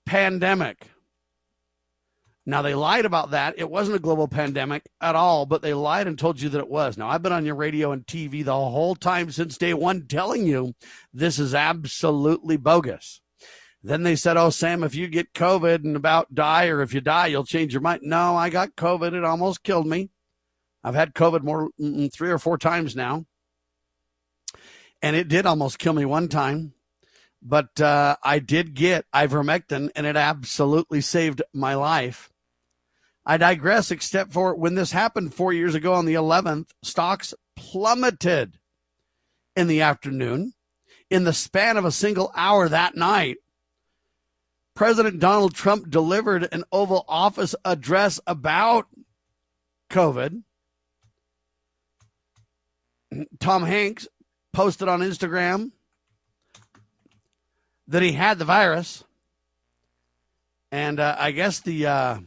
pandemic. Now, they lied about that. It wasn't a global pandemic at all, but they lied and told you that it was. Now, I've been on your radio and TV the whole time since day one telling you this is absolutely bogus. Then they said, oh, Sam, if you get COVID and about die, or if you die, you'll change your mind. No, I got COVID. It almost killed me. I've had COVID more 3 or 4 times now. And it did almost kill me one time. But I did get ivermectin, and it absolutely saved my life. I digress, except for when this happened 4 years ago on the 11th, stocks plummeted in the afternoon. In the span of a single hour that night, President Donald Trump delivered an Oval Office address about COVID. Tom Hanks posted on Instagram that he had the virus. And I guess the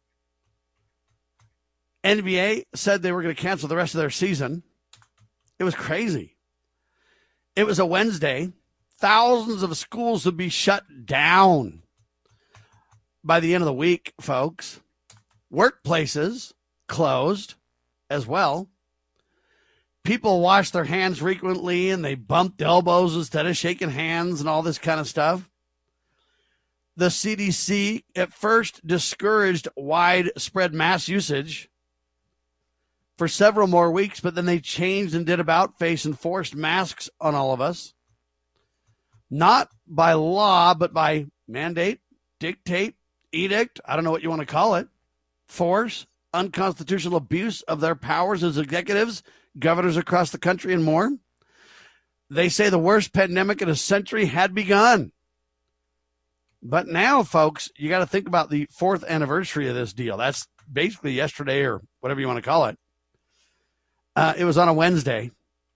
NBA said they were going to cancel the rest of their season. It was crazy. It was a Wednesday. Thousands of schools would be shut down by the end of the week, folks. Workplaces closed as well. People wash their hands frequently, and they bumped elbows instead of shaking hands and all this kind of stuff. The CDC at first discouraged widespread mass usage for several more weeks, but then they changed and did about face and forced masks on all of us. Not by law, but by mandate, dictate, edict, I don't know what you want to call it, force, unconstitutional abuse of their powers as executives, governors across the country, and more. They say the worst pandemic in a century had begun. But now, folks, you got to think about the 4th anniversary of this deal. That's basically yesterday, or whatever you want to call it. It was on a Wednesday.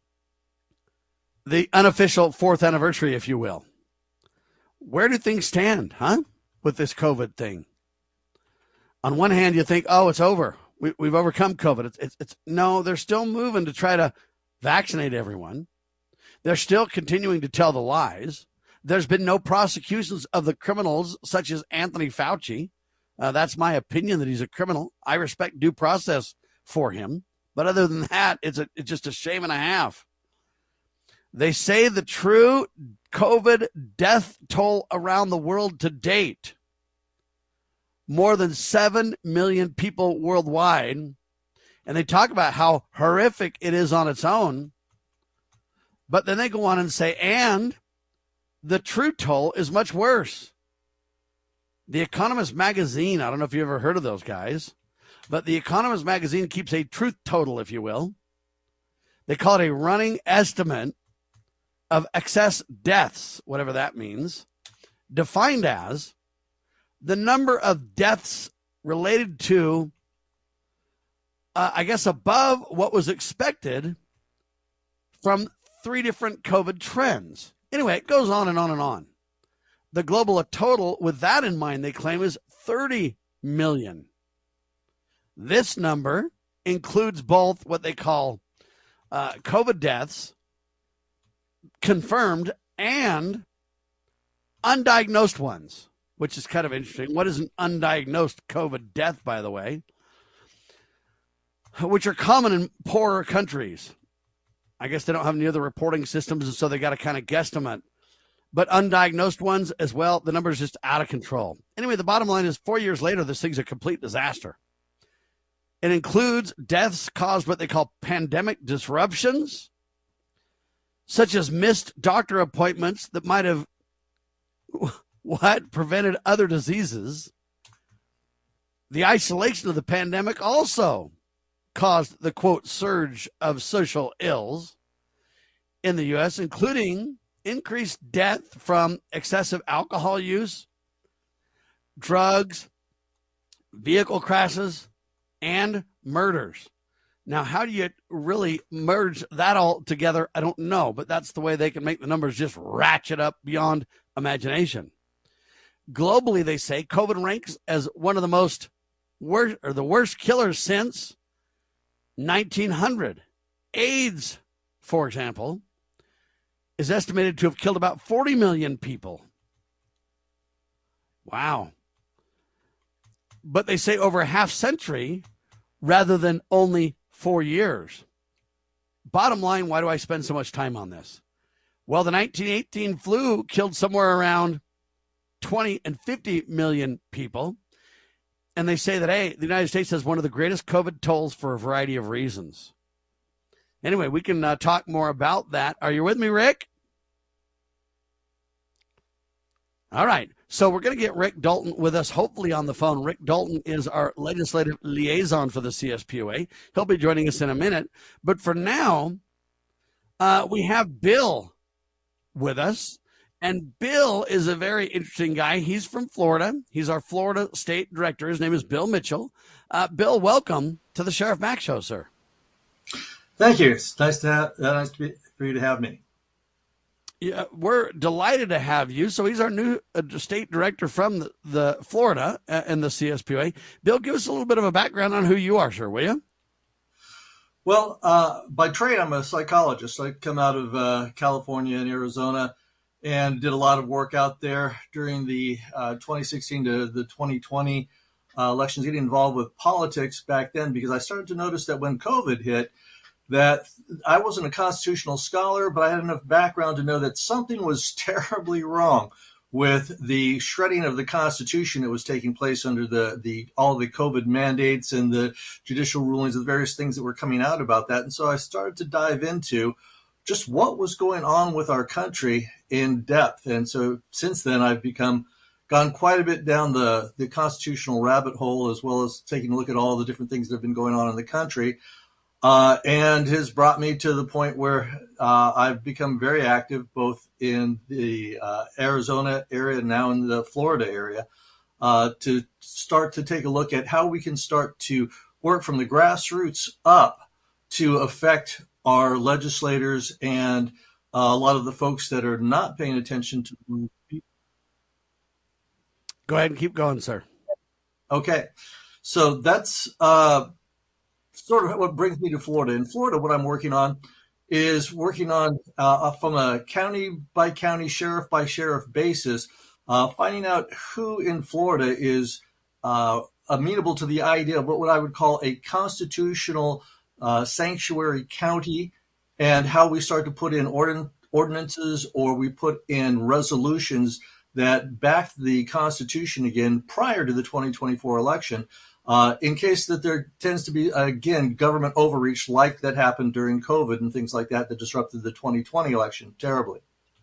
The unofficial 4th anniversary, if you will. Where do things stand, with this COVID thing? On one hand, you think, oh, it's over. We've overcome COVID. It's no, they're still moving to try to vaccinate everyone. They're still continuing to tell the lies. There's been no prosecutions of the criminals, such as Anthony Fauci. That's my opinion, that he's a criminal. I respect due process for him. But other than that, it's just a shame and a half. They say the true COVID death toll around the world to date, more than 7 million people worldwide. And they talk about how horrific it is on its own. But then they go on and say, and the true toll is much worse. The Economist magazine, I don't know if you ever heard of those guys, but the Economist magazine keeps a truth total, if you will. They call it a running estimate of excess deaths, whatever that means, defined as the number of deaths related to, above what was expected from 3 different COVID trends. Anyway, it goes on and on and on. The global total, with that in mind, they claim is 30 million. This number includes both what they call COVID deaths, confirmed, and undiagnosed ones, which is kind of interesting. What is an undiagnosed COVID death, by the way? Which are common in poorer countries. I guess they don't have any other reporting systems, and so they got to kind of guesstimate. But undiagnosed ones as well, the number is just out of control. Anyway, the bottom line is 4 years later, this thing's a complete disaster. It includes deaths caused what they call pandemic disruptions, such as missed doctor appointments that might have prevented other diseases. The isolation of the pandemic also caused the, quote, surge of social ills in the U.S., including increased death from excessive alcohol use, drugs, vehicle crashes, and murders. Now, how do you really merge that all together? I don't know, but that's the way they can make the numbers just ratchet up beyond imagination. Globally, they say COVID ranks as one of the the worst killers since 1900. AIDS, for example, is estimated to have killed about 40 million people. Wow. But they say over a half century rather than only 4 years. Bottom line, why do I spend so much time on this? Well, the 1918 flu killed somewhere around 20 and 50 million people. And they say that, hey, the United States has one of the greatest COVID tolls for a variety of reasons. Anyway, we can talk more about that. Are you with me, Rick? All right. So we're going to get Rick Dalton with us, hopefully on the phone. Rick Dalton is our legislative liaison for the CSPOA. He'll be joining us in a minute. But for now, we have Bill with us. And Bill is a very interesting guy. He's from Florida. He's our Florida State Director. His name is Bill Mitchell. Bill, welcome to the Sheriff Mack Show, sir. Thank you. It's nice for you to have me. Yeah, we're delighted to have you. So he's our new state director from the Florida and the CSPOA. Bill, give us a little bit of a background on who you are, sir, will you? Well, by trade, I'm a psychologist. I come out of California and Arizona and did a lot of work out there during the 2016 to the 2020 elections, getting involved with politics back then, because I started to notice that when COVID hit, that I wasn't a constitutional scholar, but I had enough background to know that something was terribly wrong with the shredding of the Constitution that was taking place under all the COVID mandates and the judicial rulings and various things that were coming out about that. And so I started to dive into just what was going on with our country in depth. And so since then, I've gone quite a bit down the constitutional rabbit hole, as well as taking a look at all the different things that have been going on in the country. And has brought me to the point where I've become very active both in the Arizona area and now in the Florida area to start to take a look at how we can start to work from the grassroots up to affect our legislators and a lot of the folks that are not paying attention to people. Go ahead and keep going, sir. Okay. So that's sort of what brings me to Florida. In Florida, what I'm working on is working on from a county by county, sheriff by sheriff basis, finding out who in Florida is amenable to the idea of what I would call a constitutional sanctuary county, and how we start to put in ordinances or we put in resolutions that back the Constitution again prior to the 2024 election. In case that there tends to be, again, government overreach like that happened during COVID and things like that disrupted the 2020 election terribly.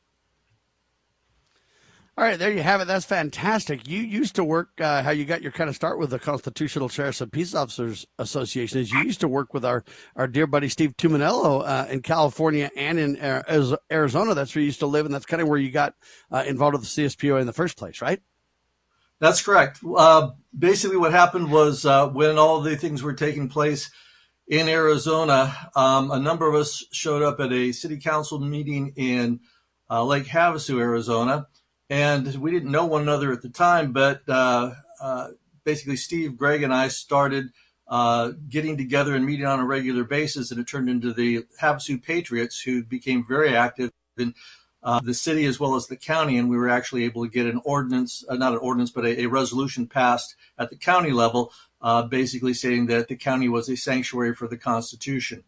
All right, there you have it. That's fantastic. You used to work, how you got your kind of start with the Constitutional Sheriffs and Peace Officers Association is you used to work with our dear buddy Steve Tuminello in California and in Arizona. That's where you used to live, and that's kind of where you got involved with the CSPOA in the first place, right? That's correct. Basically, what happened was when all the things were taking place in Arizona, a number of us showed up at a city council meeting in Lake Havasu, Arizona, and we didn't know one another at the time, but basically Steve, Greg, and I started getting together and meeting on a regular basis, and it turned into the Havasu Patriots, who became very active in the city as well as the county, and we were actually able to get an ordinance, not an ordinance, but a resolution passed at the county level, basically stating that the county was a sanctuary for the Constitution.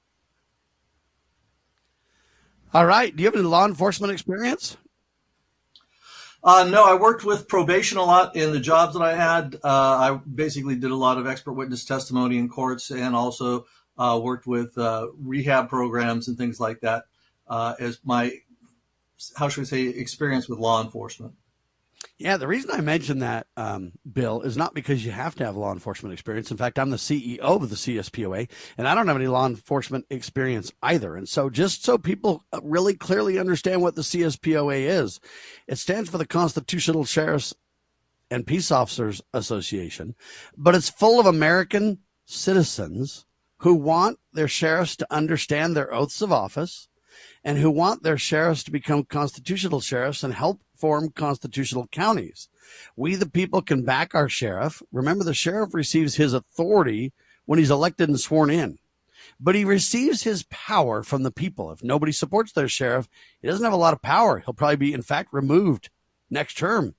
All right. Do you have any law enforcement experience? No, I worked with probation a lot in the jobs that I had. I basically did a lot of expert witness testimony in courts and also worked with rehab programs and things like that as my, how should we say, experience with law enforcement. Yeah, the reason I mentioned that, Bill, is not because you have to have law enforcement experience. In fact, I'm the CEO of the CSPOA, and I don't have any law enforcement experience either. And so just so people really clearly understand what the CSPOA is, it stands for the Constitutional Sheriffs and Peace Officers Association, but it's full of American citizens who want their sheriffs to understand their oaths of office and who want their sheriffs to become constitutional sheriffs and help form constitutional counties. We, the people, can back our sheriff. Remember, the sheriff receives his authority when he's elected and sworn in, but he receives his power from the people. If nobody supports their sheriff, he doesn't have a lot of power. He'll probably be, in fact, removed next term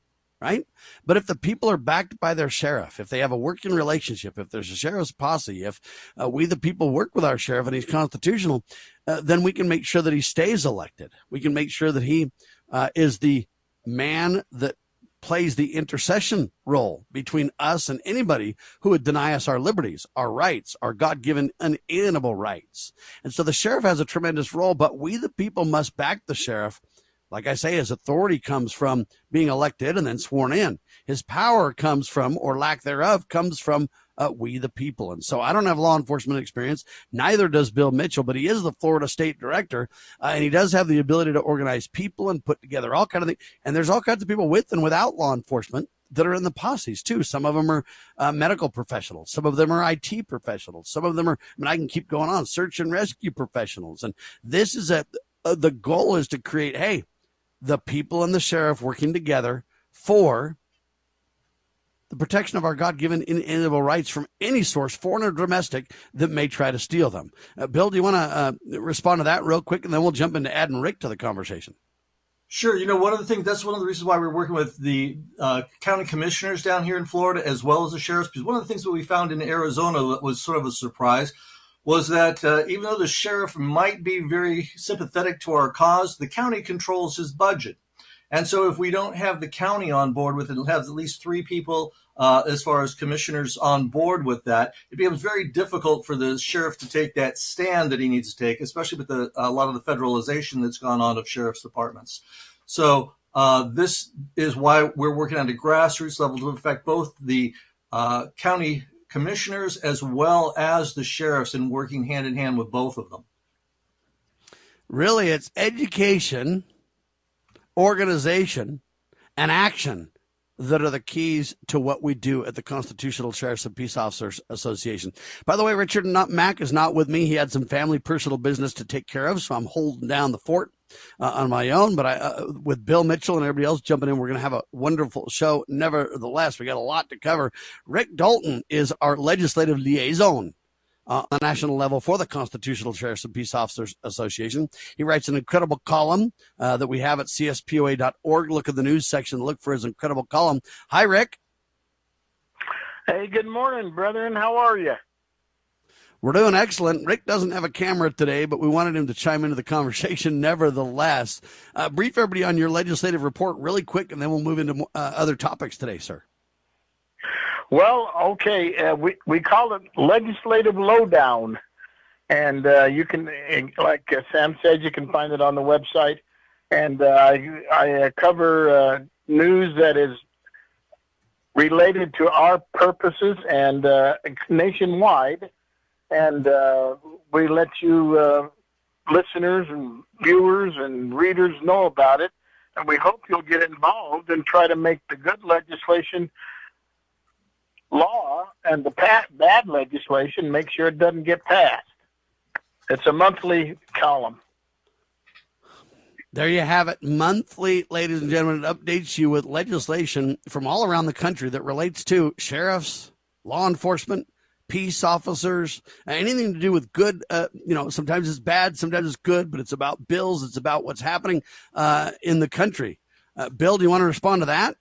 right? But if the people are backed by their sheriff, if they have a working relationship, if there's a sheriff's posse, if we the people work with our sheriff and he's constitutional, then we can make sure that he stays elected. We can make sure that he is the man that plays the intercession role between us and anybody who would deny us our liberties, our rights, our God-given unalienable rights. And so the sheriff has a tremendous role, but we the people must back the sheriff. Like I say, his authority comes from being elected and then sworn in. His power comes from, or lack thereof, comes from we the people. And so I don't have law enforcement experience. Neither does Bill Mitchell, but he is the Florida State Director, and he does have the ability to organize people and put together all kind of things. And there's all kinds of people with and without law enforcement that are in the posses too. Some of them are medical professionals. Some of them are IT professionals. Some of them are, I mean, I can keep going on, search and rescue professionals. And this is the goal is to create, hey, the people and the sheriff working together for the protection of our God-given inalienable rights from any source, foreign or domestic, that may try to steal them. Bill, do you want to respond to that real quick, and then we'll jump into adding Rick to the conversation? Sure. One of the things, that's one of the reasons why we're working with the county commissioners down here in Florida, as well as the sheriffs, because one of the things that we found in Arizona that was sort of a surprise was that even though the sheriff might be very sympathetic to our cause, the county controls his budget. And so if we don't have the county on board with it, it'll have at least 3 people as far as commissioners on board with that. It becomes very difficult for the sheriff to take that stand that he needs to take, especially with a lot of the federalization that's gone on of sheriff's departments. So this is why we're working at a grassroots level to affect both the county commissioners as well as the sheriffs, and working hand in hand with both of them. Really, it's education, organization, and action that are the keys to what we do at the Constitutional Sheriffs and Peace Officers Association. By the way, Richard Mack is not with me. He had some family personal business to take care of, so I'm holding down the fort on my own. But with Bill Mitchell and everybody else jumping in, we're going to have a wonderful show. Nevertheless, we got a lot to cover. Rick Dalton is our legislative liaison on a national level for the Constitutional Sheriffs and Peace Officers Association. He writes an incredible column that we have at cspoa.org. Look at the news section. Look for his incredible column. Hi, Rick. Hey, good morning, brethren. How are you? We're doing excellent. Rick doesn't have a camera today, but we wanted him to chime into the conversation nevertheless. Brief everybody on your legislative report really quick, and then we'll move into other topics today, sir. Well, okay, we call it Legislative Lowdown, and you can, like Sam said, you can find it on the website, and I cover news that is related to our purposes and nationwide, and we let you listeners and viewers and readers know about it, and we hope you'll get involved and try to make the good legislation law and the bad legislation, make sure it doesn't get passed. It's a monthly column. There you have it. Monthly, ladies and gentlemen. It updates you with legislation from all around the country that relates to sheriffs, law enforcement, peace officers, anything to do with good. Sometimes it's bad, sometimes it's good, but it's about bills. It's about what's happening in the country. Bill, do you want to respond to that?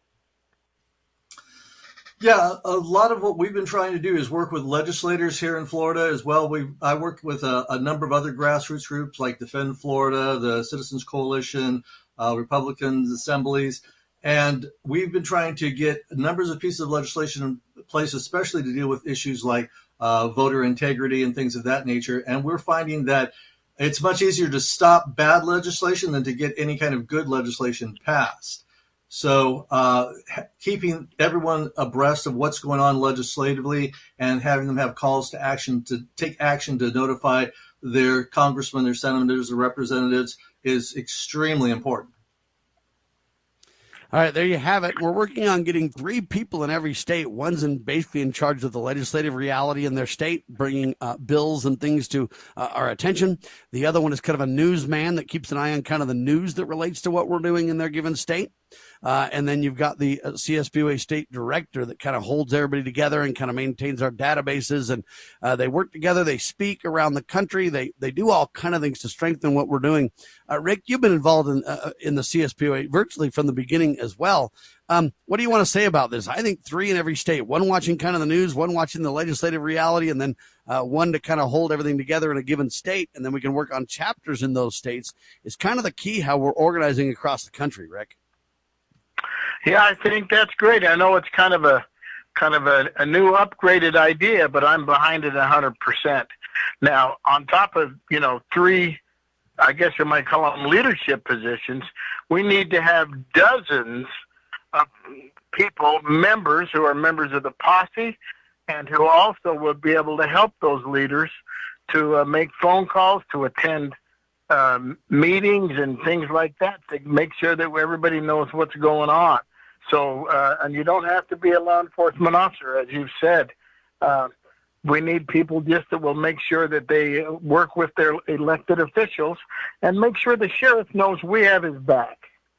Yeah, a lot of what we've been trying to do is work with legislators here in Florida as well. I worked with a number of other grassroots groups like Defend Florida, the Citizens Coalition, Republicans Assemblies, and we've been trying to get numbers of pieces of legislation in place, especially to deal with issues like voter integrity and things of that nature. And we're finding that it's much easier to stop bad legislation than to get any kind of good legislation passed. So keeping everyone abreast of what's going on legislatively and having them have calls to action, to take action to notify their congressmen, their senators, or representatives is extremely important. All right, there you have it. We're working on getting 3 people in every state. One's basically in charge of the legislative reality in their state, bringing bills and things to our attention. The other one is kind of a newsman that keeps an eye on kind of the news that relates to what we're doing in their given state. And then you've got the CSPOA state director that kind of holds everybody together and kind of maintains our databases. And they work together. They speak around the country. They do all kind of things to strengthen what we're doing. Rick, you've been involved in the CSPOA virtually from the beginning as well. What do you want to say about this? I think 3 in every state, one watching kind of the news, one watching the legislative reality, and then one to kind of hold everything together in a given state. And then we can work on chapters in those states is kind of the key how we're organizing across the country, Rick. Yeah, I think that's great. I know it's kind of a new upgraded idea, but I'm behind it 100%. Now, on top of, 3, I guess you might call them leadership positions, we need to have dozens of people, members who are members of the posse, and who also will be able to help those leaders to make phone calls, to attend meetings and things like that, to make sure that everybody knows what's going on. So, and you don't have to be a law enforcement officer, as you've said. We need people just that will make sure that they work with their elected officials and make sure the sheriff knows we have his back.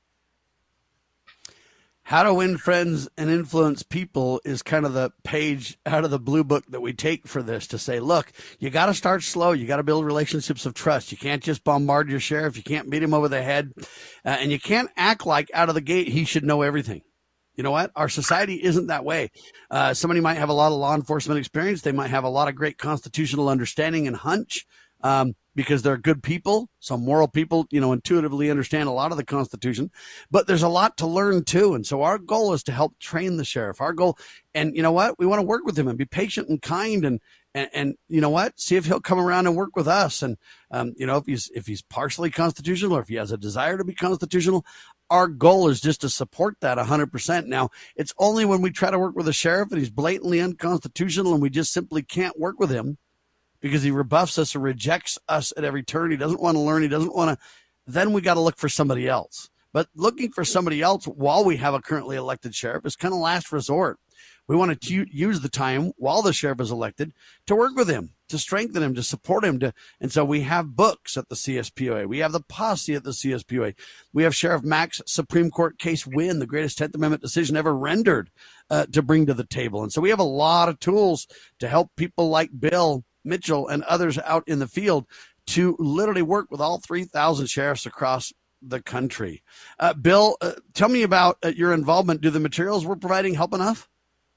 How to win friends and influence people is kind of the page out of the blue book that we take for this to say, look, you got to start slow. You got to build relationships of trust. You can't just bombard your sheriff. You can't beat him over the head. And you can't act like out of the gate he should know everything. You know what? Our society isn't that way. Somebody might have a lot of law enforcement experience. They might have a lot of great constitutional understanding and hunch because they're good people. Some moral people, intuitively understand a lot of the Constitution. But there's a lot to learn, too. And so our goal is to help train the sheriff. Our goal, and you know what? We want to work with him and be patient and kind and you know what? See if he'll come around and work with us. And, if he's partially constitutional or if he has a desire to be constitutional, our goal is just to support that 100%. Now, it's only when we try to work with a sheriff and he's blatantly unconstitutional and we just simply can't work with him because he rebuffs us or rejects us at every turn. He doesn't want to learn. He doesn't want to. Then we got to look for somebody else. But looking for somebody else while we have a currently elected sheriff is kind of last resort. We want to use the time while the sheriff is elected to work with him, to strengthen him, to support him. And so we have books at the CSPOA. We have the posse at the CSPOA. We have Sheriff Mack's Supreme Court case win, the greatest 10th Amendment decision ever rendered, to bring to the table. And so we have a lot of tools to help people like Bill Mitchell and others out in the field to literally work with all 3,000 sheriffs across the country. Bill, tell me about your involvement. Do the materials we're providing help enough?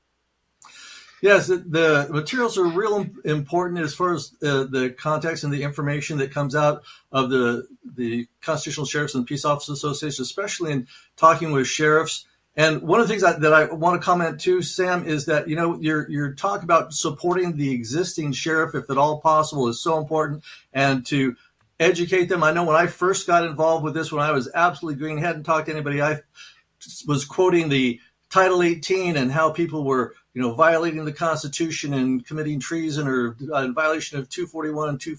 Yes, the materials are real important as far as the context and the information that comes out of the Constitutional Sheriffs and Peace Officers Association, especially in talking with sheriffs. And one of the things that I want to comment too, Sam, is that, your talk about supporting the existing sheriff, if at all possible, is so important, and to educate them. I know when I first got involved with this, when I was absolutely green, hadn't talked to anybody, I was quoting the Title 18 and how people were, violating the Constitution and committing treason or in violation of 241 and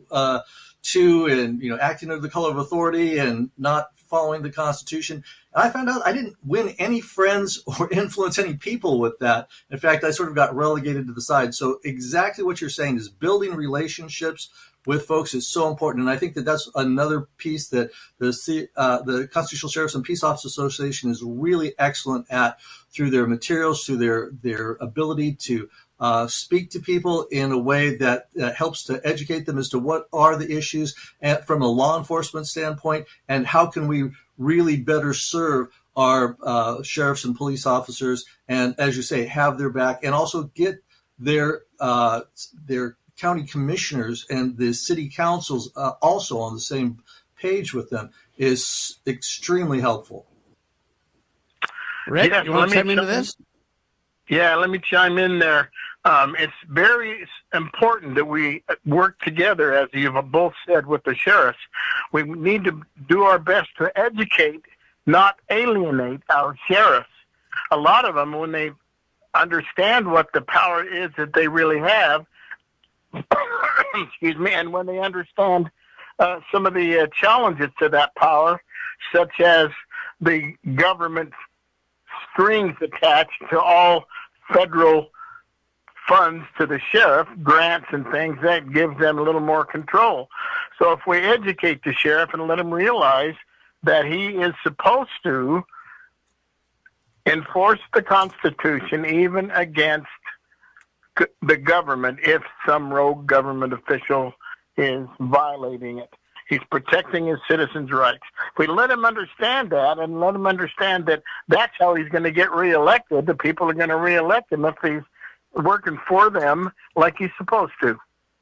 242 and, acting under the color of authority and not following the Constitution. And I found out I didn't win any friends or influence any people with that. In fact, I sort of got relegated to the side. So exactly what you're saying is building relationships with folks is so important. And I think that that's another piece that the Constitutional Sheriffs and Peace Officers Association is really excellent at through their materials, through their ability to speak to people in a way that helps to educate them as to what are the issues from a law enforcement standpoint and how can we really better serve our sheriffs and police officers and, as you say, have their back and also get their county commissioners and the city councils also on the same page with them is extremely helpful. Rick, you want to chime into this? Yeah, let me chime in there. It's very important that we work together, as you've both said, with the sheriffs. We need to do our best to educate, not alienate our sheriffs. A lot of them, when they understand what the power is that they really have, excuse me, and when they understand some of the challenges to that power, such as the government strings attached to all federal funds to the sheriff, grants and things, that gives them a little more control. So if we educate the sheriff and let him realize that he is supposed to enforce the Constitution even against the government if some rogue government official is violating it. He's protecting his citizens' rights. If we let him understand that and let him understand that that's how he's going to get reelected, the people are going to reelect him if he's working for them like he's supposed to.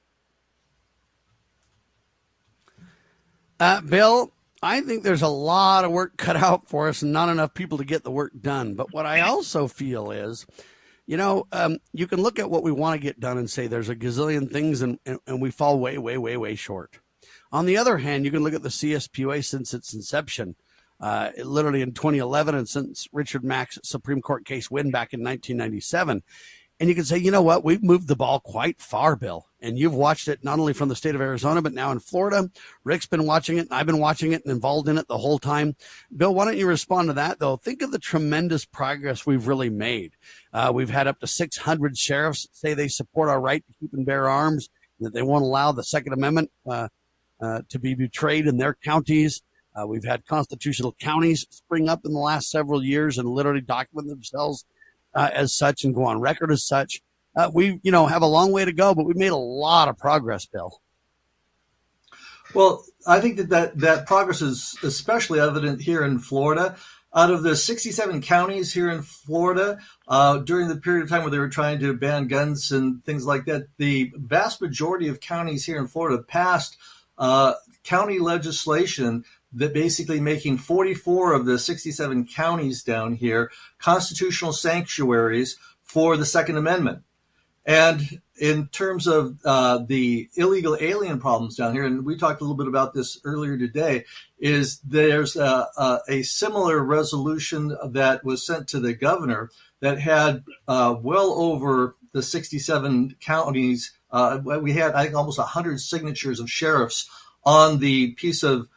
Bill, I think there's a lot of work cut out for us and not enough people to get the work done. But what I also feel is, you can look at what we want to get done and say there's a gazillion things and we fall way, way, way, way short. On the other hand, you can look at the CSPOA since its inception, literally in 2011, and since Richard Mack's Supreme Court case win back in 1997. And you can say, you know what, we've moved the ball quite far, Bill. And you've watched it not only from the state of Arizona, but now in Florida. Rick's been watching it, and I've been watching it and involved in it the whole time. Bill, why don't you respond to that, though? Think of the tremendous progress we've really made. We've had up to 600 sheriffs say they support our right to keep and bear arms, that they won't allow the Second Amendment to be betrayed in their counties. We've had constitutional counties spring up in the last several years and literally document themselves as such and go on record as such. We, have a long way to go, but we've made a lot of progress, Bill. Well, I think that progress is especially evident here in Florida. Out of the 67 counties here in Florida, during the period of time where they were trying to ban guns and things like that, the vast majority of counties here in Florida passed county legislation that basically making 44 of the 67 counties down here constitutional sanctuaries for the Second Amendment. And in terms of the illegal alien problems down here, and we talked a little bit about this earlier today, is there's a similar resolution that was sent to the governor that had well over the 67 counties. We had, I think, almost 100 signatures of sheriffs on the piece of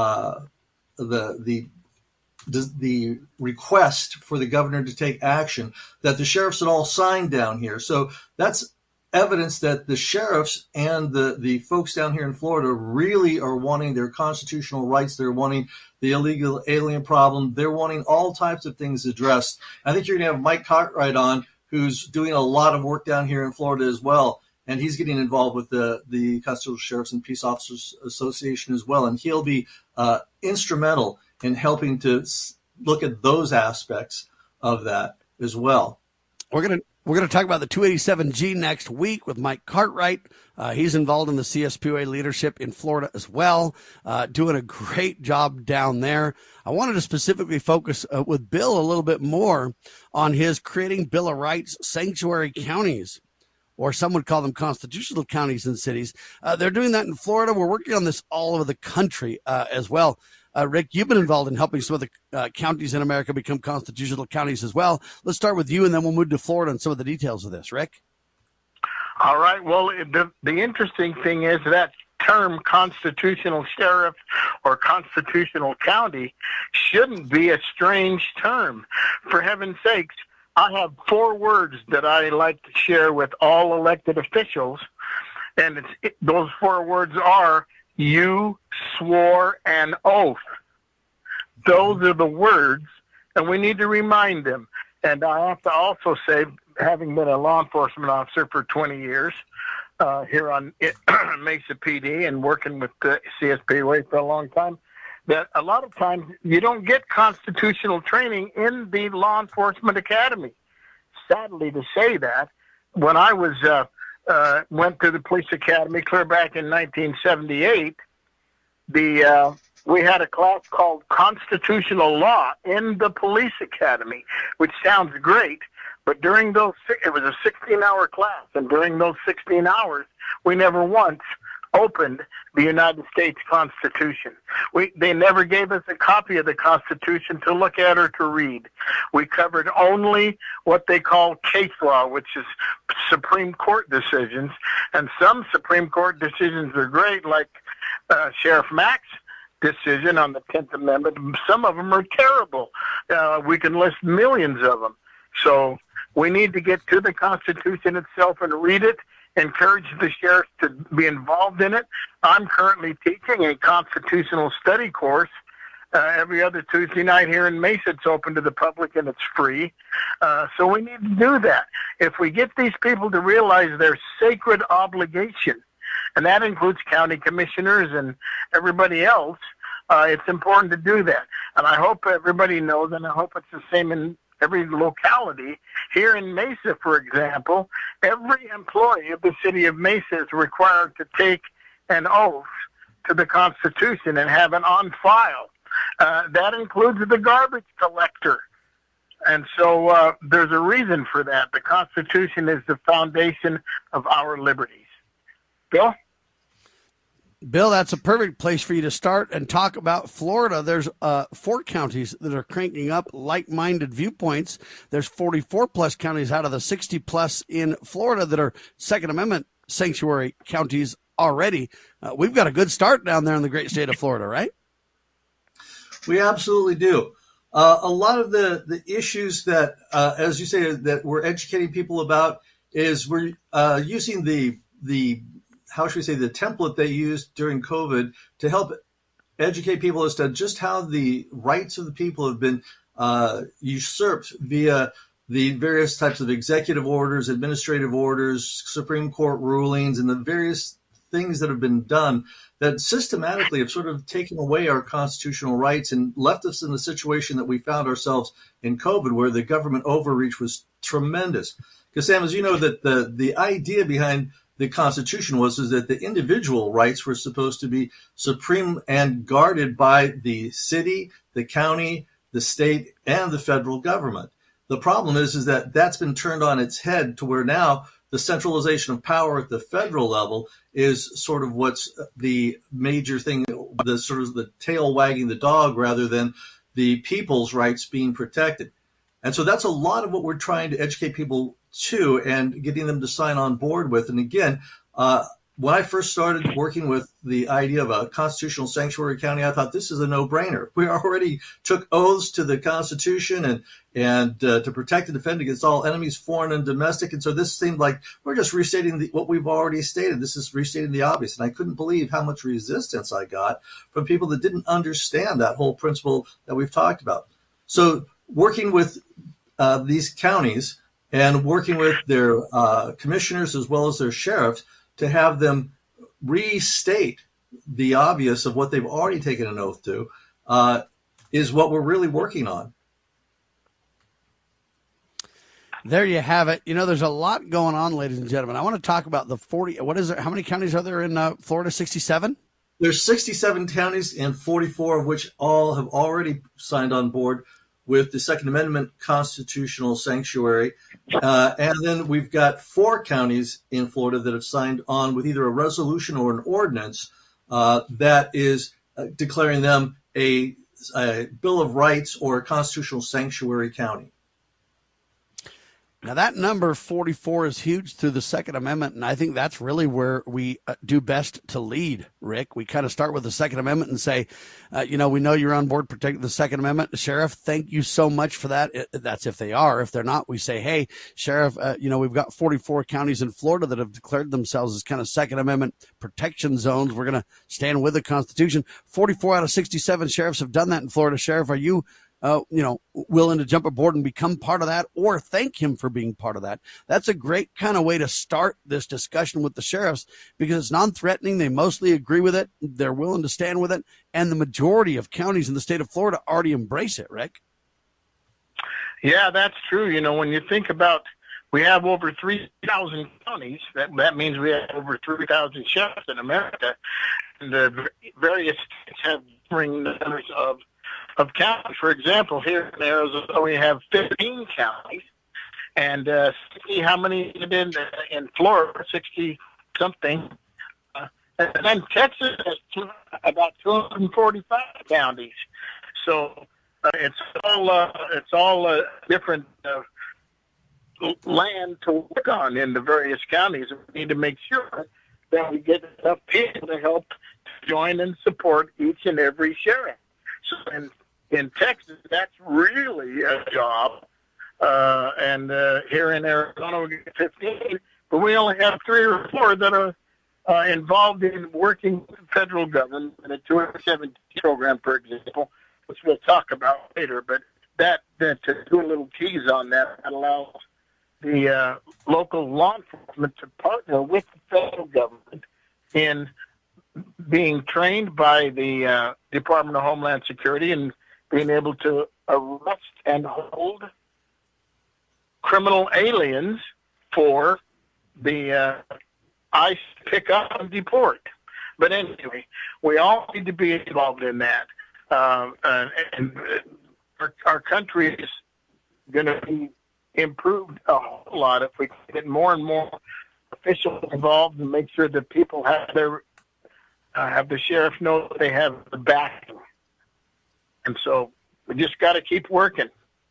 the request for the governor to take action that the sheriffs had all signed down here. So that's evidence that the sheriffs and the folks down here in Florida really are wanting their constitutional rights. They're wanting the illegal alien problem. They're wanting all types of things addressed. I think you're going to have Mike Cartwright on, who's doing a lot of work down here in Florida as well. And he's getting involved with the Constitutional Sheriffs and Peace Officers Association as well. And he'll be instrumental in helping to look at those aspects of that as well. We're going to talk about the 287G next week with Mike Cartwright. He's involved in the CSPOA leadership in Florida as well, doing a great job down there. I wanted to specifically focus with Bill a little bit more on his creating Bill of Rights sanctuary counties, or some would call them constitutional counties and cities. They're doing that in Florida. We're working on this all over the country as well. Rick, you've been involved in helping some of the counties in America become constitutional counties as well. Let's start with you, and then we'll move to Florida and some of the details of this. Rick? All right. Well, the interesting thing is that term constitutional sheriff or constitutional county shouldn't be a strange term. For heaven's sakes, I have 4 words that I like to share with all elected officials, and those 4 words are: you swore an oath. Those are the words, and we need to remind them. And I have to also say, having been a law enforcement officer for 20 years here on Mesa PD and working with the CSPOA for a long time, that a lot of times you don't get constitutional training in the law enforcement academy. Sadly to say that, when I was went to the police academy clear back in 1978, we had a class called Constitutional Law in the police academy, which sounds great, but during it was a 16-hour class, and during those 16 hours, we never once opened the United States Constitution. They never gave us a copy of the Constitution to look at or to read. We covered only what they call case law, which is Supreme Court decisions, and some Supreme Court decisions are great, like Sheriff Mack's decision on the 10th Amendment. Some of them are terrible. We can list millions of them. So we need to get to the Constitution itself and read it, encourage the sheriffs to be involved in it. I'm currently teaching a constitutional study course every other Tuesday night here in Mesa. It's open to the public and it's free. So we need to do that. If we get these people to realize their sacred obligation, and that includes county commissioners and everybody else, it's important to do that. And I hope everybody knows, and I hope it's the same in every locality. Here in Mesa, for example, every employee of the city of Mesa is required to take an oath to the Constitution and have it on file. That includes the garbage collector. And so there's a reason for that. The Constitution is the foundation of our liberties. Bill? Bill, that's a perfect place for you to start and talk about Florida. There's 4 counties that are cranking up like-minded viewpoints. There's 44-plus counties out of the 60-plus in Florida that are Second Amendment sanctuary counties already. We've got a good start down there in the great state of Florida, right? We absolutely do. A lot of the issues that, as you say, that we're educating people about is we're using the how should we say, the template they used during COVID to help educate people as to just how the rights of the people have been usurped via the various types of executive orders, administrative orders, Supreme Court rulings, and the various things that have been done that systematically have sort of taken away our constitutional rights and left us in the situation that we found ourselves in COVID, where the government overreach was tremendous. Because, Sam, as you know, that the idea behind the Constitution was that the individual rights were supposed to be supreme and guarded by the city, the county, the state, and the federal government. The problem is that that's been turned on its head to where now the centralization of power at the federal level is sort of what's the major thing, the sort of the tail wagging the dog rather than the people's rights being protected. And so that's a lot of what we're trying to educate people to and getting them to sign on board with. And again, when I first started working with the idea of a constitutional sanctuary county, I thought this is a no-brainer. We already took oaths to the Constitution and to protect and defend against all enemies, foreign and domestic. And so this seemed like we're just restating what we've already stated. This is restating the obvious. And I couldn't believe how much resistance I got from people that didn't understand that whole principle that we've talked about. So working with these counties and working with their commissioners as well as their sheriffs to have them restate the obvious of what they've already taken an oath to is what we're really working on. There you have it. You know, there's a lot going on, ladies and gentlemen. I want to talk about the 40. What is there? How many counties are there in Florida? 67? There's 67 counties and 44 of which all have already signed on board with the Second Amendment constitutional sanctuary. And then we've got 4 counties in Florida that have signed on with either a resolution or an ordinance that is declaring them a Bill of Rights or a constitutional sanctuary county. Now, that number 44 is huge through the Second Amendment, and I think that's really where we do best to lead, Rick. We kind of start with the Second Amendment and say, we know you're on board protecting the Second Amendment. Sheriff, thank you so much for that. That's if they are. If they're not, we say, hey, Sheriff, we've got 44 counties in Florida that have declared themselves as kind of Second Amendment protection zones. We're going to stand with the Constitution. 44 out of 67 sheriffs have done that in Florida. Sheriff, are you willing to jump aboard and become part of that, or thank him for being part of that? That's a great kind of way to start this discussion with the sheriffs, because it's non-threatening. They mostly agree with it. They're willing to stand with it. And the majority of counties in the state of Florida already embrace it, Rick. Yeah, that's true. When you think about, we have over 3,000 counties. That means we have over 3,000 sheriffs in America. And the various states have differing numbers of counties. For example, here in Arizona, we have 15 counties, and see how many in Florida, 60-something. And then Texas has about 245 counties. So it's all different land to work on in the various counties. We need to make sure that we get enough people to help join and support each and every sheriff. So in Texas, that's really a job. And here in Arizona, we get 15, but we only have 3 or 4 that are involved in working with the federal government in a 217 program, for example. which we'll talk about later. But that to do a little tease on that allows the local law enforcement to partner with the federal government in being trained by the Department of Homeland Security and being able to arrest and hold criminal aliens for the ICE pick up and deport. But anyway, we all need to be involved in that. And our country is going to be improved a whole lot if we get more and more officials involved and make sure that people have the sheriff know that they have the backing. And so we just got to keep working.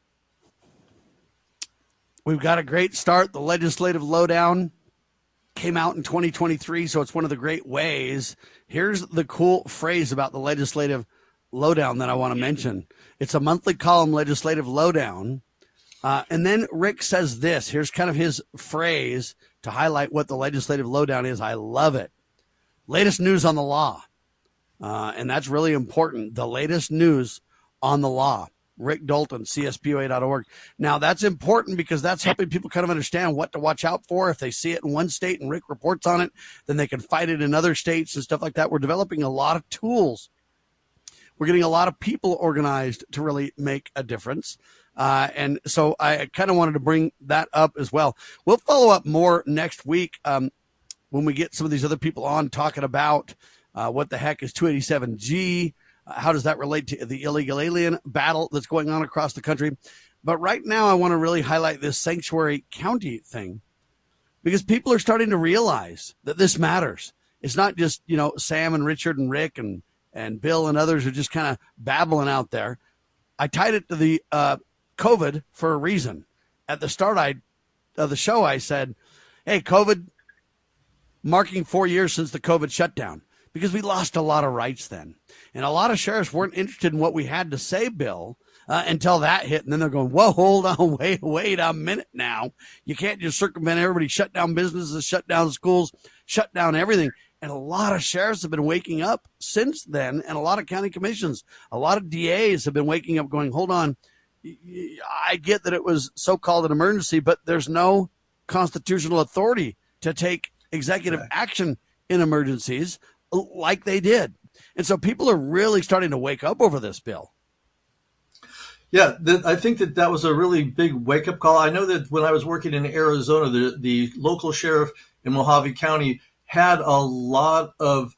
We've got a great start. The legislative lowdown came out in 2023, so it's one of the great ways. Here's the cool phrase about the legislative lowdown that I want to mention. It's a monthly column, legislative lowdown. And then Rick says this. Here's kind of his phrase to highlight what the legislative lowdown is. I love it. Latest news on the law. And that's really important. The latest news on the law. Rick Dalton, CSPOA.org. Now, that's important because that's helping people kind of understand what to watch out for. If they see it in one state and Rick reports on it, then they can fight it in other states and stuff like that. We're developing a lot of tools. We're getting a lot of people organized to really make a difference. And so I kind of wanted to bring that up as well. We'll follow up more next week when we get some of these other people on talking about what the heck is 287G. How does that relate to the illegal alien battle that's going on across the country? But right now, I want to really highlight this sanctuary county thing because people are starting to realize that this matters. It's not just, Sam and Richard and Rick and Bill and others are just kind of babbling out there. I tied it to the COVID for a reason. At the start of the show, I said, hey, COVID marking 4 years since the COVID shutdown. Because we lost a lot of rights then. And a lot of sheriffs weren't interested in what we had to say, Bill, until that hit. And then they're going, whoa, hold on, wait a minute now. You can't just circumvent everybody, shut down businesses, shut down schools, shut down everything. And a lot of sheriffs have been waking up since then, and a lot of county commissions, a lot of DAs have been waking up going, hold on, I get that it was so-called an emergency, but there's no constitutional authority to take executive action in emergencies like they did. And so people are really starting to wake up over this, Bill. Yeah, I think that was a really big wake-up call. I know that when I was working in Arizona, the local sheriff in Mojave County had a lot of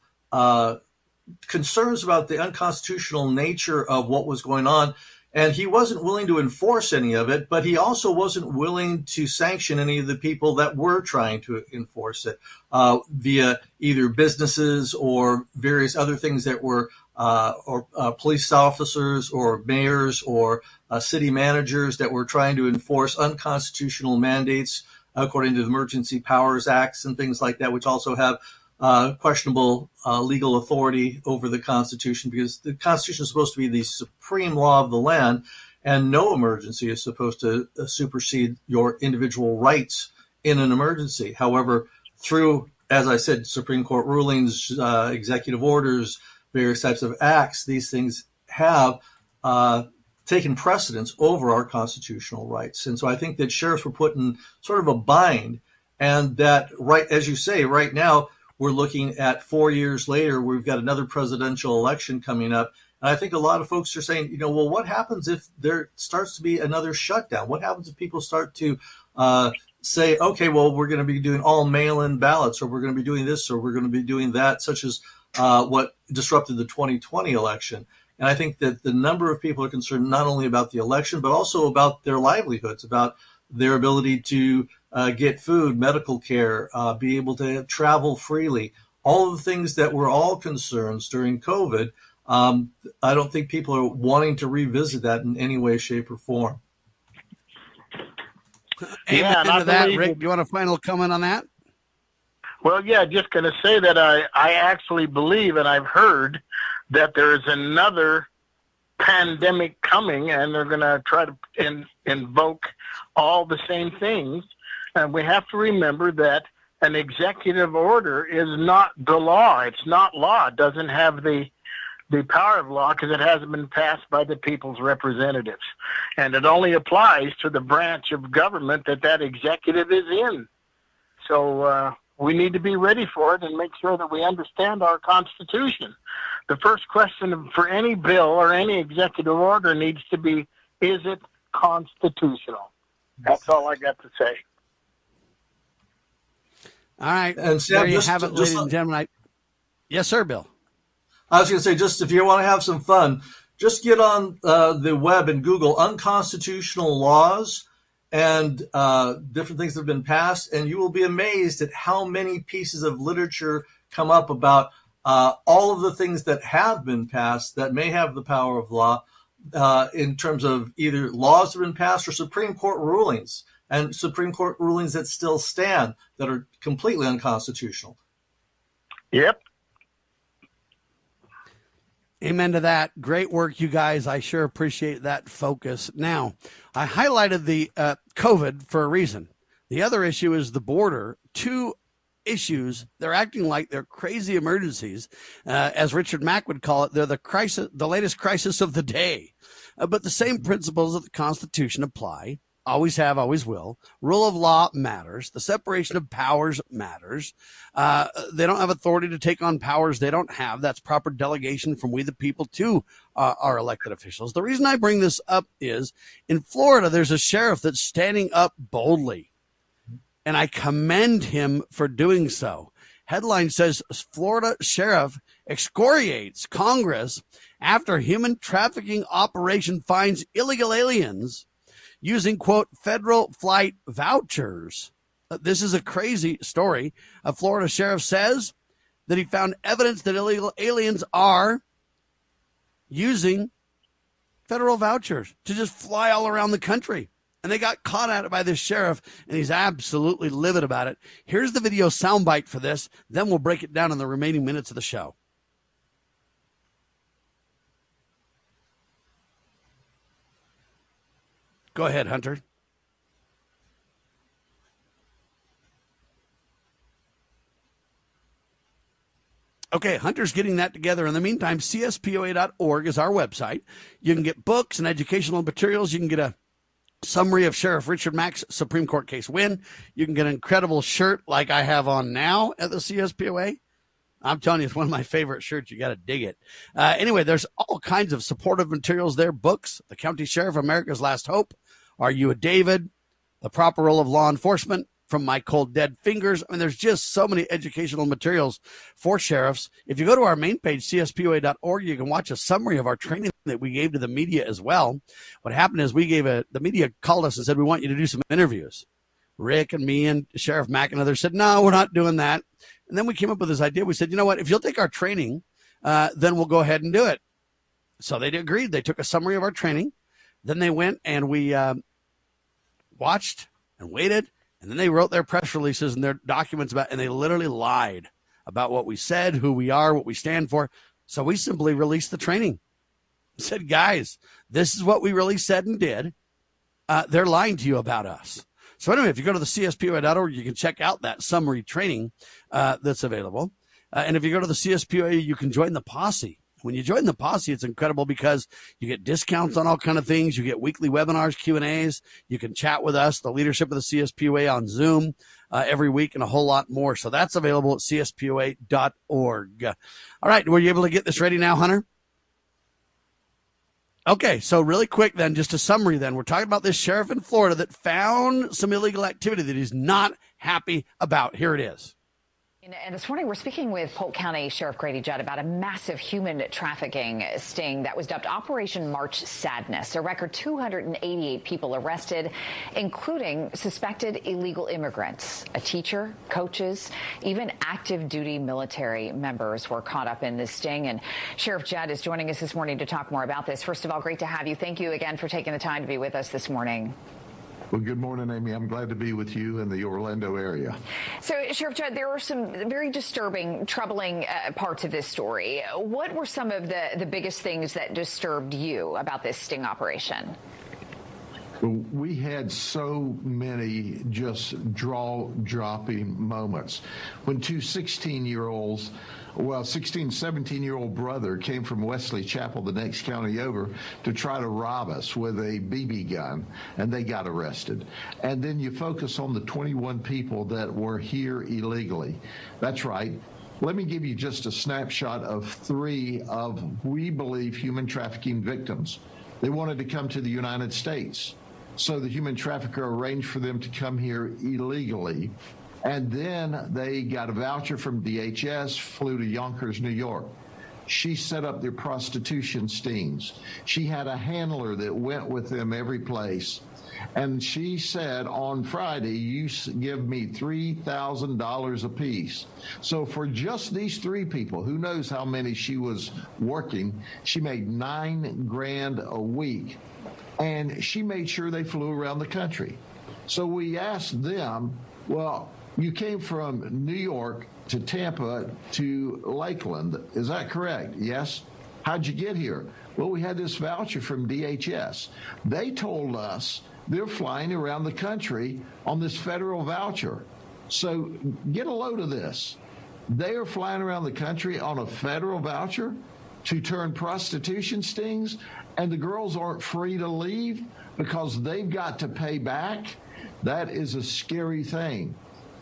concerns about the unconstitutional nature of what was going on. And he wasn't willing to enforce any of it, but he also wasn't willing to sanction any of the people that were trying to enforce it via either businesses or various other things that were police officers or mayors or city managers that were trying to enforce unconstitutional mandates according to the Emergency Powers Acts and things like that, which also have questionable legal authority over the Constitution, because the Constitution is supposed to be the supreme law of the land, and no emergency is supposed to supersede your individual rights in an emergency. However, through, as I said, Supreme Court rulings, executive orders, various types of acts, these things have taken precedence over our constitutional rights. And so I think that sheriffs were put in sort of a bind, and that, right as you say, right now, we're looking at 4 years later, we've got another presidential election coming up. And I think a lot of folks are saying, well, what happens if there starts to be another shutdown? What happens if people start to say, okay, well, we're going to be doing all mail-in ballots, or we're going to be doing this, or we're going to be doing that, such as what disrupted the 2020 election. And I think that the number of people are concerned not only about the election, but also about their livelihoods, about their ability to get food, medical care, be able to travel freely, all of the things that were all concerns during COVID. I don't think people are wanting to revisit that in any way, shape, or form. Amen to that, Rick. Do you want a final comment on that? Well, yeah, just going to say that I actually believe, and I've heard, that there is another pandemic coming, and they're going to try to invoke all the same things. And we have to remember that an executive order is not the law. It's not law. It doesn't have the the power of law because it hasn't been passed by the people's representatives. And it only applies to the branch of government that executive is in. So we need to be ready for it and make sure that we understand our Constitution. The first question for any bill or any executive order needs to be, is it constitutional? That's all I got to say. All right. And Sam, there you have it, ladies and gentlemen. Yes, sir, Bill. I was going to say, just if you want to have some fun, just get on the web and Google unconstitutional laws and different things that have been passed, and you will be amazed at how many pieces of literature come up about all of the things that have been passed that may have the power of law in terms of either laws that have been passed or Supreme Court rulings, and Supreme Court rulings that still stand that are completely unconstitutional. Yep. Amen to that. Great work, you guys. I sure appreciate that focus. Now, I highlighted the COVID for a reason. The other issue is the border. Two issues. They're acting like they're crazy emergencies. As Richard Mack would call it, they're the latest crisis of the day. But the same principles of the Constitution apply. Always have, always will. Rule of law matters. The separation of powers matters. They don't have authority to take on powers they don't have. That's proper delegation from we the people to our elected officials. The reason I bring this up is in Florida, there's a sheriff that's standing up boldly, and I commend him for doing so. Headline says, Florida sheriff excoriates Congress after human trafficking operation finds illegal aliens using, quote, federal flight vouchers. This is a crazy story. A Florida sheriff says that he found evidence that illegal aliens are using federal vouchers to just fly all around the country. And they got caught at it by this sheriff, and he's absolutely livid about it. Here's the video soundbite for this. Then we'll break it down in the remaining minutes of the show. Go ahead, Hunter. Okay, Hunter's getting that together. In the meantime, CSPOA.org is our website. You can get books and educational materials. You can get a summary of Sheriff Richard Mack's Supreme Court case win. You can get an incredible shirt like I have on now at the CSPOA. I'm telling you, it's one of my favorite shirts. You got to dig it. Anyway, there's all kinds of supportive materials there. Books, The County Sheriff, America's Last Hope, Are You a David, The Proper Role of Law Enforcement, From My Cold Dead Fingers. I mean, there's just so many educational materials for sheriffs. If you go to our main page, CSPOA.org, you can watch a summary of our training that we gave to the media as well. What happened is the media called us and said, we want you to do some interviews. Rick and me and Sheriff Mack and others said, no, we're not doing that. And then we came up with this idea. We said, you know what, if you'll take our training, then we'll go ahead and do it. So they agreed. They took a summary of our training. Then they went and we watched and waited. And then they wrote their press releases and their documents and they literally lied about what we said, who we are, what we stand for. So we simply released the training. Said, guys, this is what we really said and did. They're lying to you about us. So anyway, if you go to the CSPOA.org, you can check out that summary training that's available. And if you go to the CSPOA, you can join the posse. When you join the posse, it's incredible because you get discounts on all kinds of things. You get weekly webinars, Q&As. You can chat with us, the leadership of the CSPOA on Zoom every week, and a whole lot more. So that's available at CSPOA.org. All right. Were you able to get this ready now, Hunter? Okay, so really quick then, just a summary then. We're talking about this sheriff in Florida that found some illegal activity that he's not happy about. Here it is. And this morning, we're speaking with Polk County Sheriff Grady Judd about a massive human trafficking sting that was dubbed Operation March Sadness. A record 288 people arrested, including suspected illegal immigrants. A teacher, coaches, even active duty military members were caught up in this sting. And Sheriff Judd is joining us this morning to talk more about this. First of all, great to have you. Thank you again for taking the time to be with us this morning. Well, good morning, Amy. I'm glad to be with you in the Orlando area. So, Sheriff Judd, there were some very disturbing, troubling parts of this story. What were some of the biggest things that disturbed you about this sting operation? Well, we had so many just jaw-dropping moments. When two 16-year-olds Well, 17-year-old brother came from Wesley Chapel, the next county over, to try to rob us with a BB gun, and they got arrested. And then you focus on the 21 people that were here illegally. That's right. Let me give you just a snapshot of 3 of, we believe, human trafficking victims. They wanted to come to the United States. So the human trafficker arranged for them to come here illegally. And then they got a voucher from DHS, flew to Yonkers, New York. She set up their prostitution stings. She had a handler that went with them every place. And she said, on Friday, you give me $3,000 apiece. So for just these 3 people, who knows how many she was working, she made $9,000 a week. And she made sure they flew around the country. So we asked them, well, you came from New York to Tampa to Lakeland. Is that correct? Yes. How'd you get here? Well, we had this voucher from DHS. They told us they're flying around the country on this federal voucher. So get a load of this. They are flying around the country on a federal voucher to turn prostitution stings, and the girls aren't free to leave because they've got to pay back. That is a scary thing.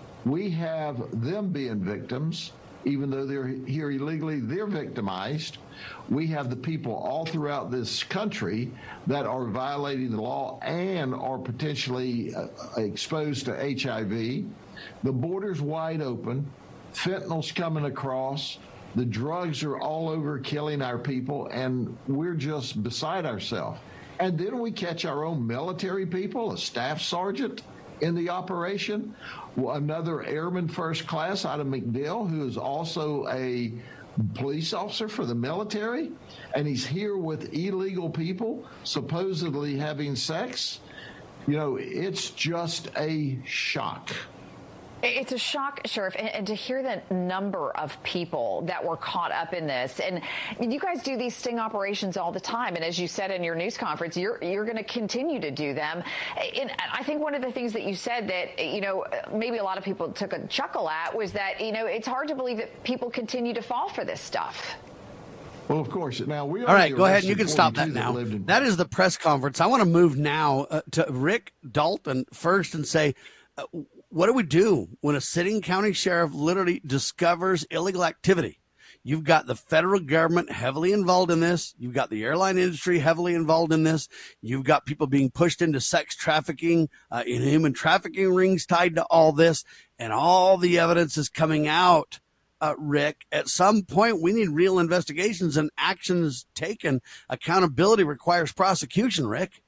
We have them being victims, even though they're here illegally, they're victimized. We have the people all throughout this country that are violating the law and are potentially exposed to HIV. The border's wide open. Fentanyl's coming across. The drugs are all over killing our people, and we're just beside ourselves. And then we catch our own military people, a staff sergeant in the operation, another airman first class out of MacDill, who is also a police officer for the military, and he's here with illegal people supposedly having sex. You know, it's just a shock. It's a shock, Sheriff, and to hear the number of people that were caught up in this. And you guys do these sting operations all the time. And as you said in your news conference, you're going to continue to do them. And I think one of the things that you said that, you know, maybe a lot of people took a chuckle at was that, you know, it's hard to believe that people continue to fall for this stuff. Well, of course. Now, we all right, go ahead. You can stop that now. That is the press conference. I want to move now to Rick Dalton first and say, what do we do when a sitting county sheriff literally discovers illegal activity? You've got the federal government heavily involved in this. You've got the airline industry heavily involved in this. You've got people being pushed into sex trafficking, in human trafficking rings tied to all this. And all the evidence is coming out, Rick. At some point, we need real investigations and actions taken. Accountability requires prosecution, Rick.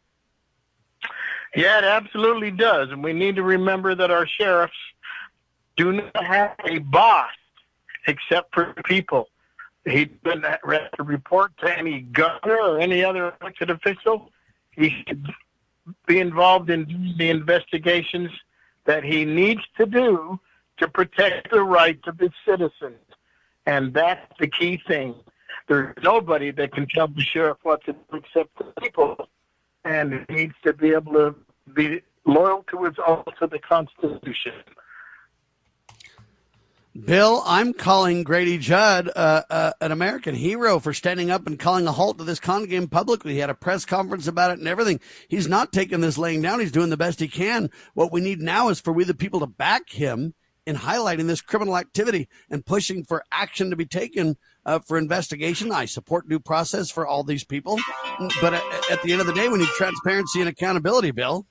Yeah, it absolutely does. And we need to remember that our sheriffs do not have a boss except for people. He doesn't have to report to any governor or any other elected official. He should be involved in the investigations that he needs to do to protect the rights of his citizens. And that's the key thing. There's nobody that can tell the sheriff what to do except the people. And he needs to be able to be loyal to his oath to the Constitution. Bill, I'm calling Grady Judd an American hero for standing up and calling a halt to this con game publicly. He had a press conference about it and everything. He's not taking this laying down. He's doing the best he can. What we need now is for we the people to back him in highlighting this criminal activity and pushing for action to be taken for investigation. I support due process for all these people. But at the end of the day, we need transparency and accountability, Bill.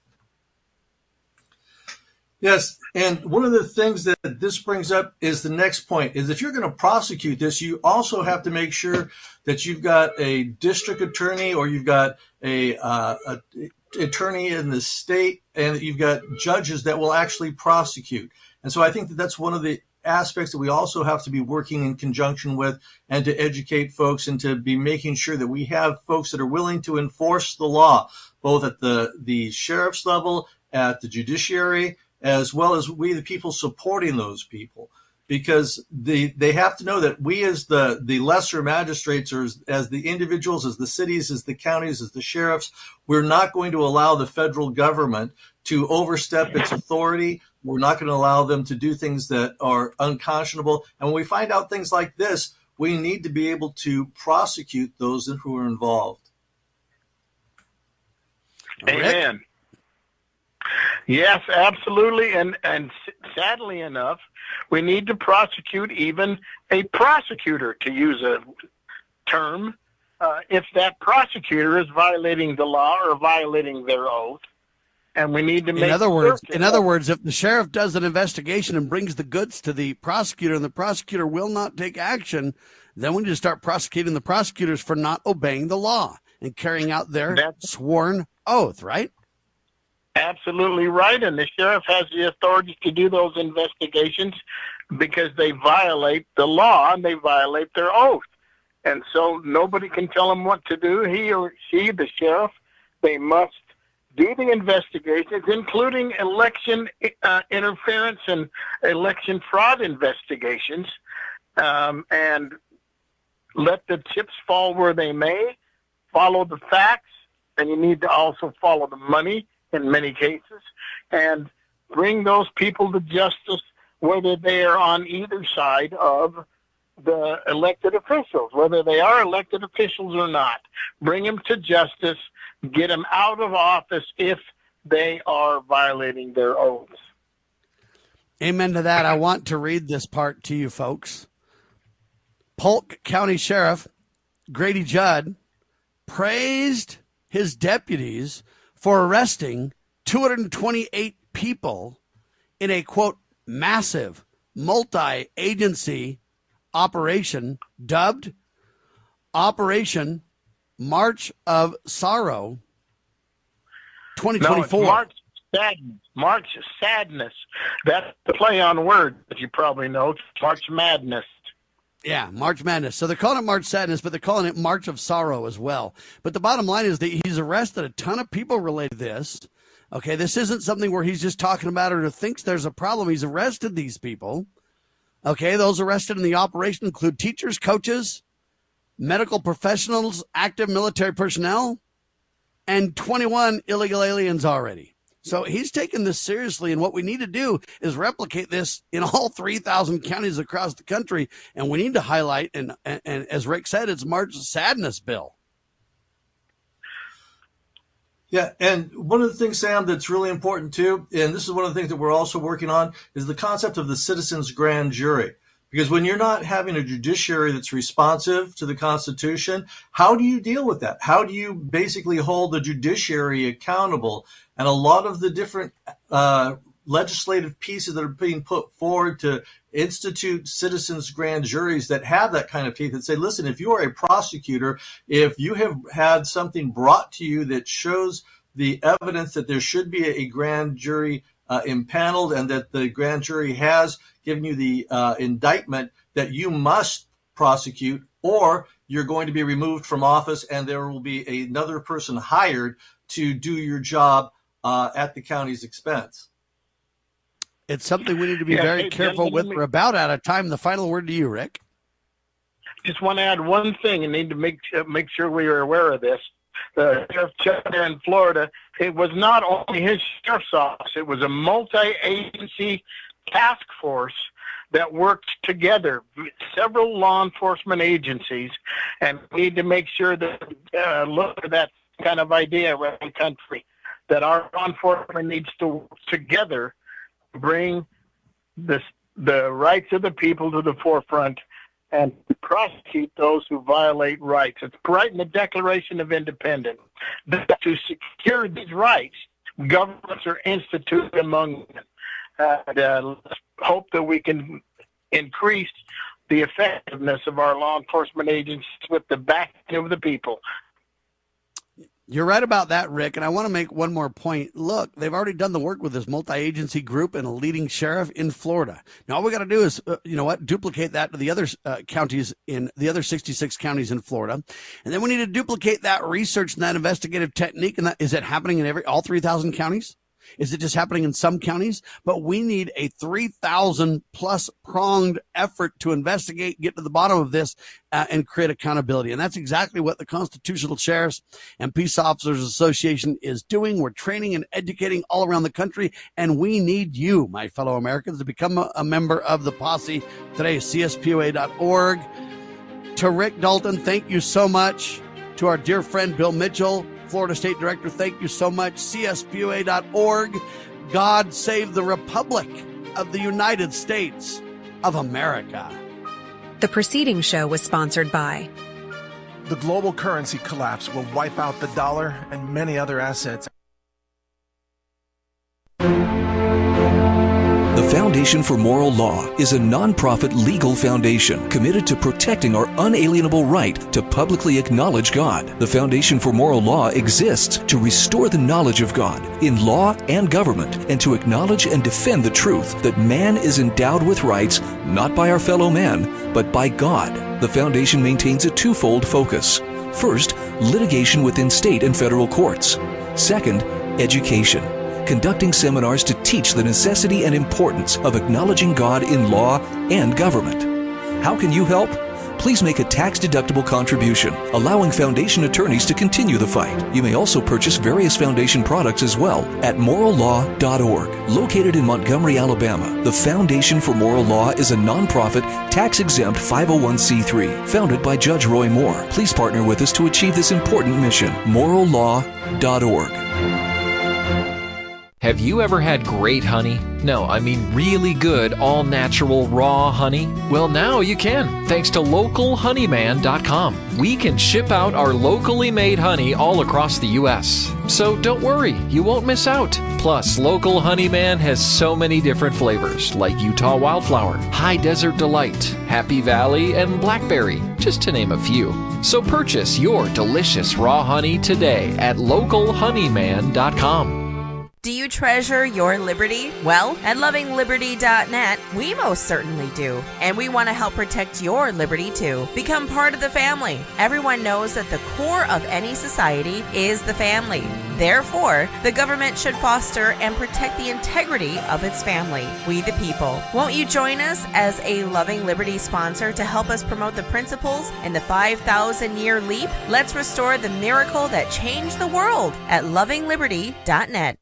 Yes, and one of the things that this brings up is the next point, is if you're going to prosecute this, you also have to make sure that you've got a district attorney or you've got a attorney in the state and that you've got judges that will actually prosecute. And so I think that that's one of the aspects that we also have to be working in conjunction with and to educate folks and to be making sure that we have folks that are willing to enforce the law, both at the sheriff's level, at the judiciary, as well as we, the people supporting those people, because they have to know that we as the lesser magistrates or as the individuals, as the cities, as the counties, as the sheriffs, we're not going to allow the federal government to overstep its authority, We're not going to allow them to do things that are unconscionable. And when we find out things like this, we need to be able to prosecute those who are involved. Amen. Yes, absolutely. And sadly enough, we need to prosecute even a prosecutor, to use a term, if that prosecutor is violating the law or violating their oath. And we need to make in other words, if the sheriff does an investigation and brings the goods to the prosecutor and the prosecutor will not take action, then we need to start prosecuting the prosecutors for not obeying the law and carrying out their sworn oath, right? Absolutely right. And the sheriff has the authority to do those investigations because they violate the law and they violate their oath. And so nobody can tell them what to do. He or she, the sheriff, they must do the investigations, including election interference and election fraud investigations, and let the chips fall where they may, follow the facts, and you need to also follow the money in many cases, and bring those people to justice, whether they are on either side of the elected officials, whether they are elected officials or not. Bring them to justice, get them out of office if they are violating their oaths. Amen to that. I want to read this part to you folks. Polk County Sheriff Grady Judd praised his deputies for arresting 228 people in a, quote, massive multi-agency operation dubbed Operation March of Sorrow 2024. No, March Sadness. That's the play on words, as you probably know. It's March Madness. Yeah, March Madness. So they're calling it March Sadness, but they're calling it March of Sorrow as well. But the bottom line is that he's arrested a ton of people related to this. Okay, this isn't something where he's just talking about it or thinks there's a problem. He's arrested these people. Okay, those arrested in the operation include teachers, coaches, medical professionals, active military personnel, and 21 illegal aliens already. So he's taking this seriously, and what we need to do is replicate this in all 3,000 counties across the country, and we need to highlight, and as Rick said, it's March Sadness Bill. Yeah, and one of the things, Sam, that's really important too, and this is one of the things that we're also working on, is the concept of the citizens' grand jury. Because when you're not having a judiciary that's responsive to the Constitution, how do you deal with that? How do you basically hold the judiciary accountable? And a lot of the different legislative pieces that are being put forward to institute citizens' grand juries that have that kind of teeth and say, listen, if you are a prosecutor, if you have had something brought to you that shows the evidence that there should be a grand jury impaneled and that the grand jury has given you the indictment, that you must prosecute, or you're going to be removed from office and there will be another person hired to do your job at the county's expense. It's something we need to be very careful with. We're about out of time. The final word to you, Rick. Just want to add one thing and need to make sure we are aware of this. The Sheriff Chester in Florida, it was not only his sheriff's office, it was a multi-agency task force that worked together, several law enforcement agencies, and we need to make sure that look at that kind of idea around the country, that our law enforcement needs to work together, bring the rights of the people to the forefront, and prosecute those who violate rights. It's right in the Declaration of Independence that to secure these rights, governments are instituted among them. Let's hope that we can increase the effectiveness of our law enforcement agencies with the backing of the people. You're right about that, Rick, and I want to make one more point. Look, they've already done the work with this multi-agency group and a leading sheriff in Florida. Now, all we got to do is, duplicate that to the other counties in the other 66 counties in Florida, and then we need to duplicate that research and that investigative technique. And that is it happening in all 3,000 counties? Is it just happening in some counties? But we need a 3,000 plus pronged effort to investigate, get to the bottom of this, and create accountability. And that's exactly what the Constitutional Sheriffs and Peace Officers Association is doing. We're training and educating all around the country, and we need you, my fellow Americans, to become a member of the posse today. CSPOA.org. To Rick Dalton, thank you so much. To our dear friend Bill Mitchell, Florida State Director, thank you so much. CSPOA.org. God save the Republic of the United States of America. The preceding show was sponsored by the global currency collapse will wipe out the dollar and many other assets. The Foundation for Moral Law is a nonprofit legal foundation committed to protecting our unalienable right to publicly acknowledge God. The Foundation for Moral Law exists to restore the knowledge of God in law and government and to acknowledge and defend the truth that man is endowed with rights not by our fellow man, but by God. The Foundation maintains a twofold focus. First, litigation within state and federal courts. Second, education. Conducting seminars to teach the necessity and importance of acknowledging God in law and government. How can you help? Please make a tax-deductible contribution, allowing Foundation attorneys to continue the fight. You may also purchase various Foundation products as well at morallaw.org. Located in Montgomery, Alabama, the Foundation for Moral Law is a nonprofit, tax-exempt 501c3 founded by Judge Roy Moore. Please partner with us to achieve this important mission. morallaw.org. Have you ever had great honey? No, I mean really good, all-natural, raw honey? Well, now you can, thanks to LocalHoneyman.com. We can ship out our locally made honey all across the U.S. So don't worry, you won't miss out. Plus, Local Honeyman has so many different flavors, like Utah Wildflower, High Desert Delight, Happy Valley, and Blackberry, just to name a few. So purchase your delicious raw honey today at LocalHoneyman.com. Do you treasure your liberty? Well, at LovingLiberty.net, we most certainly do. And we want to help protect your liberty too. Become part of the family. Everyone knows that the core of any society is the family. Therefore, the government should foster and protect the integrity of its family, we the people. Won't you join us as a Loving Liberty sponsor to help us promote the principles in the 5,000-year leap? Let's restore the miracle that changed the world at LovingLiberty.net.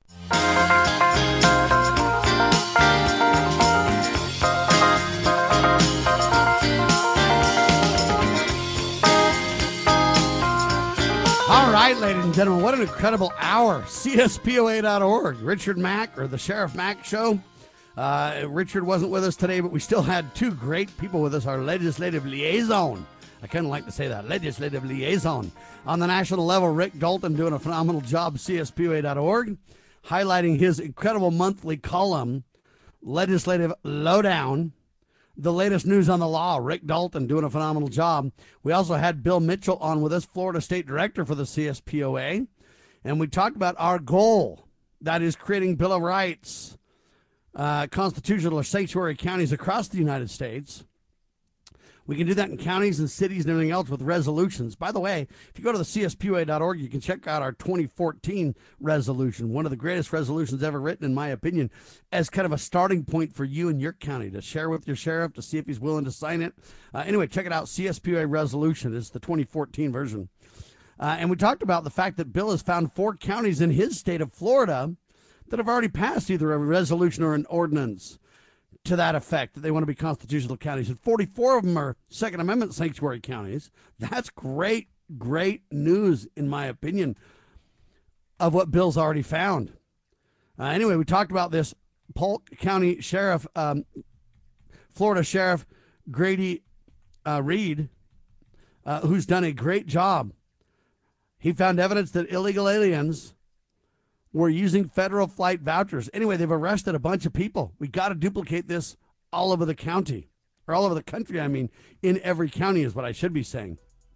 All right, ladies and gentlemen, what an incredible hour. CSPOA.org. Richard Mack, or the Sheriff Mack Show. Richard wasn't with us today, but we still had two great people with us, our legislative liaison. I kind of like to say that, legislative liaison. On the national level, Rick Dalton doing a phenomenal job, CSPOA.org, highlighting his incredible monthly column, Legislative Lowdown, the latest news on the law. Rick Dalton doing a phenomenal job. We also had Bill Mitchell on with us, Florida State Director for the CSPOA, and we talked about our goal, that is creating Bill of Rights, constitutional or sanctuary counties across the United States. We can do that in counties and cities and everything else with resolutions. By the way, if you go to the CSPOA.org, you can check out our 2014 resolution, one of the greatest resolutions ever written, in my opinion, as kind of a starting point for you and your county to share with your sheriff to see if he's willing to sign it. Anyway, check it out. CSPOA resolution is the 2014 version. And we talked about the fact that Bill has found 4 counties in his state of Florida that have already passed either a resolution or an ordinance to that effect, that they want to be constitutional counties. And 44 of them are Second Amendment sanctuary counties. That's great, great news, in my opinion, of what Bill's already found. Anyway, we talked about this. Polk County Sheriff, Florida Sheriff Grady Reed, who's done a great job. He found evidence that illegal aliens were using federal flight vouchers. Anyway, they've arrested a bunch of people. We got to duplicate this all over the county, or all over the country. I mean, in every county is what I should be saying.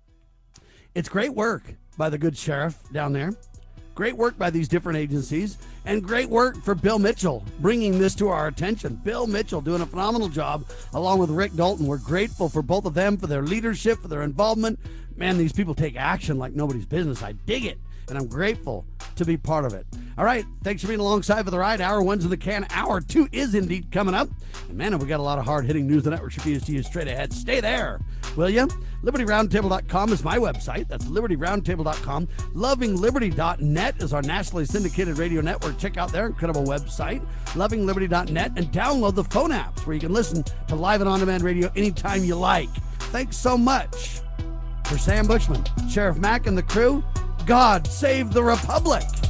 It's great work by the good sheriff down there. Great work by these different agencies, and great work for Bill Mitchell bringing this to our attention. Bill Mitchell doing a phenomenal job along with Rick Dalton. We're grateful for both of them, for their leadership, for their involvement. Man, these people take action like nobody's business. I dig it. and I'm grateful to be part of it. All right, thanks for being alongside for the ride. Hour 1's in the can. Hour 2 is indeed coming up. And man, have we got a lot of hard-hitting news the network should be to you straight ahead. Stay there, will you? LibertyRoundtable.com is my website. That's LibertyRoundtable.com. LovingLiberty.net is our nationally syndicated radio network. Check out their incredible website, LovingLiberty.net, and download the phone apps where you can listen to live and on-demand radio anytime you like. Thanks so much. For Sam Bushman, Sheriff Mack, and the crew, God save the Republic.